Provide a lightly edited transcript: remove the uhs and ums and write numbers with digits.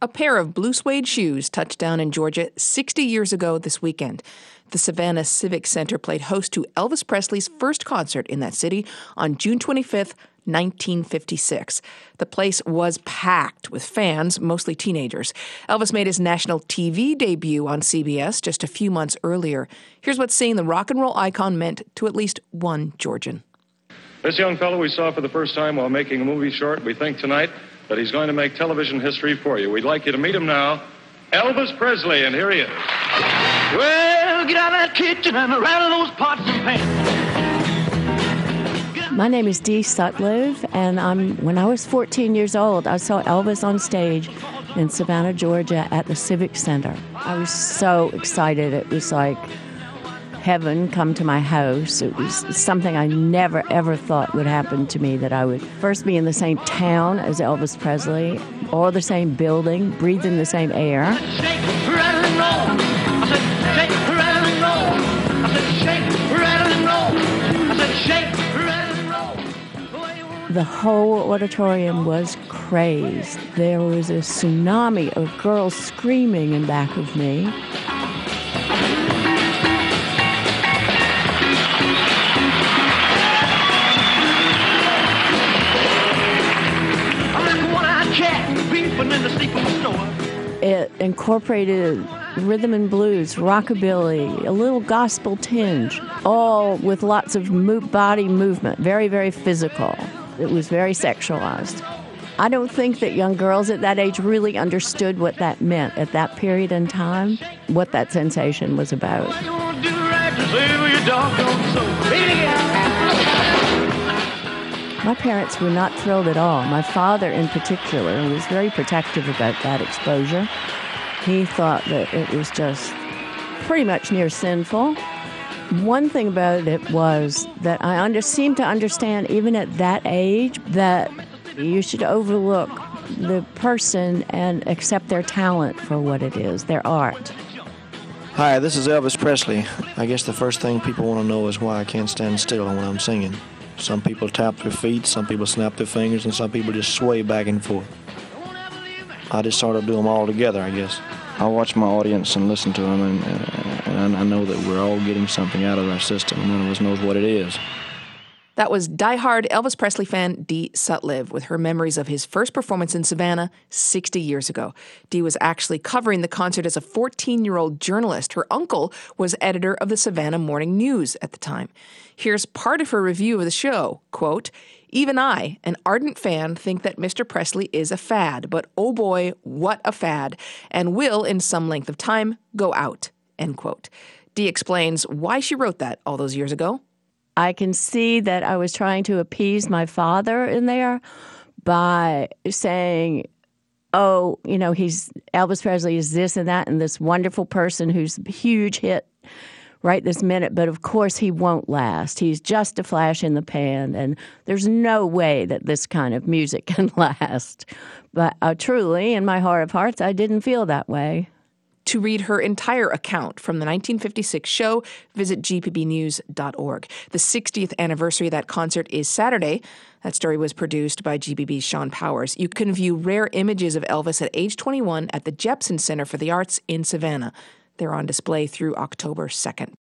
A pair of blue suede shoes touched down in Georgia 60 years ago this weekend. The Savannah Civic Center played host to Elvis Presley's first concert in that city on June 25th, 1956. The place was packed with fans, mostly teenagers. Elvis made his national TV debut on CBS just a few months earlier. Here's what seeing the rock and roll icon meant to at least one Georgian. This young fellow we saw for the first time while making a movie short. We think tonight that he's going to make television history for you. We'd like you to meet him now, Elvis Presley, and here he is. Well, get out of that kitchen and around those pots and pans. My name is Dee Sutliff, and when I was 14 years old, I saw Elvis on stage in Savannah, Georgia at the Civic Center. I was so excited. It was like heaven come to my house. It was something I never, ever thought would happen to me, that I would first be in the same town as Elvis Presley, or the same building, breathing the same air. Shake, rattle, and roll. I said, shake, rattle, and roll. I said, shake, rattle, and roll. I said, shake, rattle, and roll. The whole auditorium was crazed. There was a tsunami of girls screaming in back of me. It incorporated rhythm and blues, rockabilly, a little gospel tinge, all with lots of body movement, very, very physical. It was very sexualized. I don't think that young girls at that age really understood what that meant at that period in time, what that sensation was about. My parents were not thrilled at all. My father, in particular, was very protective about that exposure. He thought that it was just pretty much near sinful. One thing about it was that I seemed to understand, even at that age, that you should overlook the person and accept their talent for what it is, their art. Hi, this is Elvis Presley. I guess the first thing people want to know is why I can't stand still when I'm singing. Some people tap their feet, some people snap their fingers, and some people just sway back and forth. I just sort of do them all together, I guess. I watch my audience and listen to them, and I know that we're all getting something out of our system. None of us knows what it is. That was diehard Elvis Presley fan Dee Sutliff with her memories of his first performance in Savannah 60 years ago. Dee was actually covering the concert as a 14-year-old journalist. Her uncle was editor of the Savannah Morning News at the time. Here's part of her review of the show. Quote, "Even I, an ardent fan, think that Mr. Presley is a fad, but oh boy, what a fad, and will, in some length of time, go out." End quote. Dee explains why she wrote that all those years ago. I can see that I was trying to appease my father in there by saying, oh, Elvis Presley is this and that and this wonderful person who's a huge hit right this minute, but of course he won't last. He's just a flash in the pan, and there's no way that this kind of music can last. But truly, in my heart of hearts, I didn't feel that way. To read her entire account from the 1956 show, visit gpbnews.org. The 60th anniversary of that concert is Saturday. That story was produced by GBB's Sean Powers. You can view rare images of Elvis at age 21 at the Jepson Center for the Arts in Savannah. They're on display through October 2nd.